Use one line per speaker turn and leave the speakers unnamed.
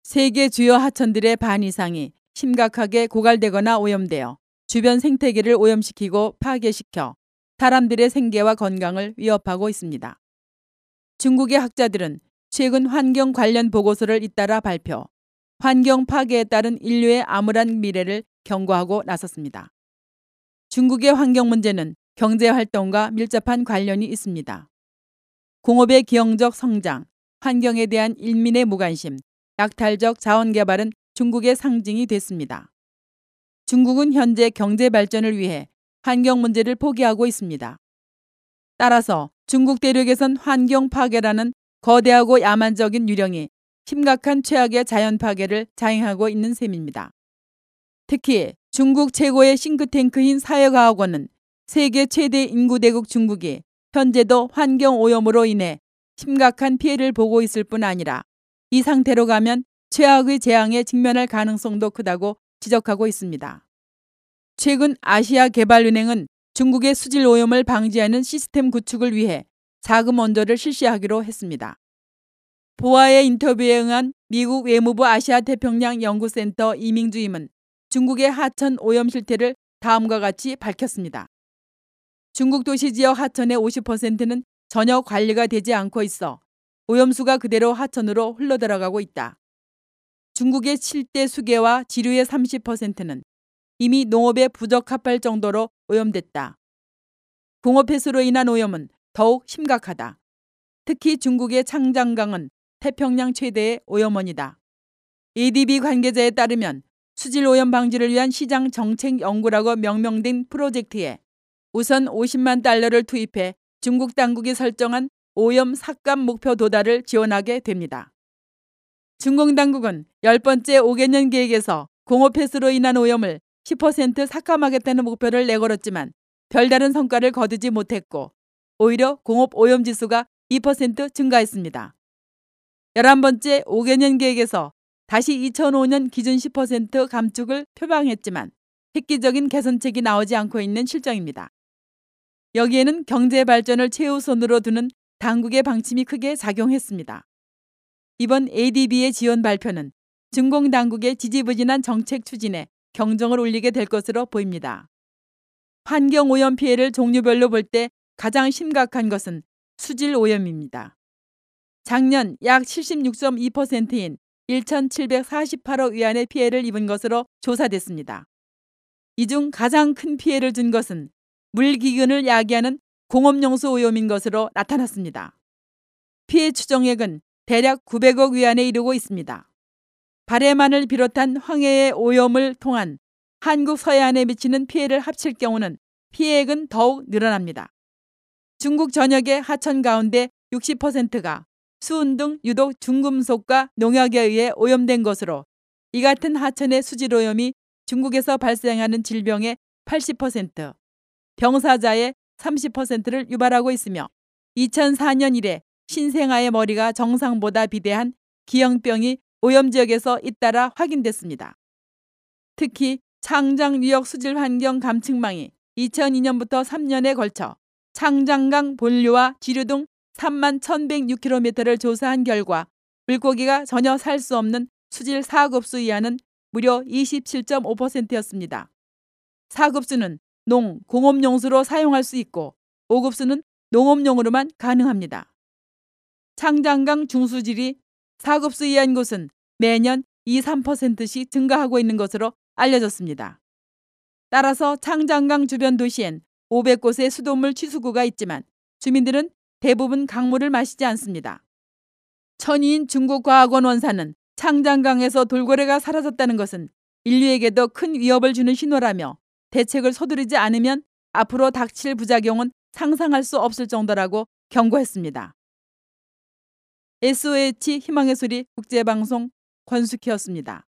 세계 주요 하천들의 반 이상이 심각하게 고갈되거나 오염되어 주변 생태계를 오염시키고 파괴시켜 사람들의 생계와 건강을 위협하고 있습니다. 중국의 학자들은 최근 환경 관련 보고서를 잇따라 발표, 환경 파괴에 따른 인류의 암울한 미래를 경고하고 나섰습니다. 중국의 환경 문제는 경제 활동과 밀접한 관련이 있습니다. 공업의 기형적 성장, 환경에 대한 인민의 무관심, 약탈적 자원 개발은 중국의 상징이 됐습니다. 중국은 현재 경제 발전을 위해 환경 문제를 포기하고 있습니다. 따라서 중국 대륙에선 환경 파괴라는 거대하고 야만적인 유령이 심각한 최악의 자연 파괴를 자행하고 있는 셈입니다. 특히 중국 최고의 싱크탱크인 사회과학원은 세계 최대 인구대국 중국이 현재도 환경 오염으로 인해 심각한 피해를 보고 있을 뿐 아니라 이 상태로 가면 최악의 재앙에 직면할 가능성도 크다고 지적하고 있습니다. 최근 아시아개발은행은 중국의 수질 오염을 방지하는 시스템 구축을 위해 자금 원조를 실시하기로 했습니다. 보아의 인터뷰에 응한 미국 외무부 아시아태평양 연구센터 이밍주 임은 중국의 하천 오염 실태를 다음과 같이 밝혔습니다. 중국 도시 지역 하천의 50%는 전혀 관리가 되지 않고 있어 오염수가 그대로 하천으로 흘러들어가고 있다. 중국의 7대 수계와 지류의 30%는 이미 농업에 부적합할 정도로 오염됐다. 공업 폐수로 인한 오염은 더욱 심각하다. 특히 중국의 창장강은 태평양 최대의 오염원이다. ADB 관계자에 따르면 수질 오염 방지를 위한 시장 정책 연구라고 명명된 프로젝트에 우선 50만 달러를 투입해 중국 당국이 설정한 오염 삭감 목표 도달을 지원하게 됩니다. 중국 당국은 10번째 5개년 계획에서 공업 폐수로 인한 오염을 10% 삭감하겠다는 목표를 내걸었지만 별다른 성과를 거두지 못했고 오히려 공업 오염 지수가 2% 증가했습니다. 11번째 5개년 계획에서 다시 2005년 기준 10% 감축을 표방했지만 획기적인 개선책이 나오지 않고 있는 실정입니다. 여기에는 경제 발전을 최우선으로 두는 당국의 방침이 크게 작용했습니다. 이번 ADB의 지원 발표는 중공 당국의 지지부진한 정책 추진에 경종을 울리게 될 것으로 보입니다. 환경 오염 피해를 종류별로 볼 때 가장 심각한 것은 수질 오염입니다. 작년 약 76.2%인 1,748억 위안의 피해를 입은 것으로 조사됐습니다. 이 중 가장 큰 피해를 준 것은 물기근을 야기하는 공업용수 오염인 것으로 나타났습니다. 피해 추정액은 대략 900억 위안에 이르고 있습니다. 발해만을 비롯한 황해의 오염을 통한 한국 서해안에 미치는 피해를 합칠 경우는 피해액은 더욱 늘어납니다. 중국 전역의 하천 가운데 60%가 수은 등 유독 중금속과 농약에 의해 오염된 것으로 이 같은 하천의 수질 오염이 중국에서 발생하는 질병의 80%, 병사자의 30%를 유발하고 있으며 2004년 이래 신생아의 머리가 정상보다 비대한 기형병이 오염 지역에서 잇따라 확인됐습니다. 특히 창장 유역 수질 환경 감측망이 2002년부터 3년에 걸쳐 창장강 본류와 지류 등 31,106km를 조사한 결과 물고기가 전혀 살 수 없는 수질 4급수 이하는 무려 27.5%였습니다. 4급수는 농, 공업용수로 사용할 수 있고 5급수는 농업용으로만 가능합니다. 창장강 중수질이 4급수 이하인 곳은 매년 2~3%씩 증가하고 있는 것으로 알려졌습니다. 따라서 창장강 주변 도시엔 500곳의 수돗물 취수구가 있지만 주민들은 대부분 강물을 마시지 않습니다. 천위인 중국과학원 원사는 창장강에서 돌고래가 사라졌다는 것은 인류에게도 큰 위협을 주는 신호라며 대책을 서두르지 않으면 앞으로 닥칠 부작용은 상상할 수 없을 정도라고 경고했습니다. SOH 희망의 소리 국제방송 권숙희였습니다.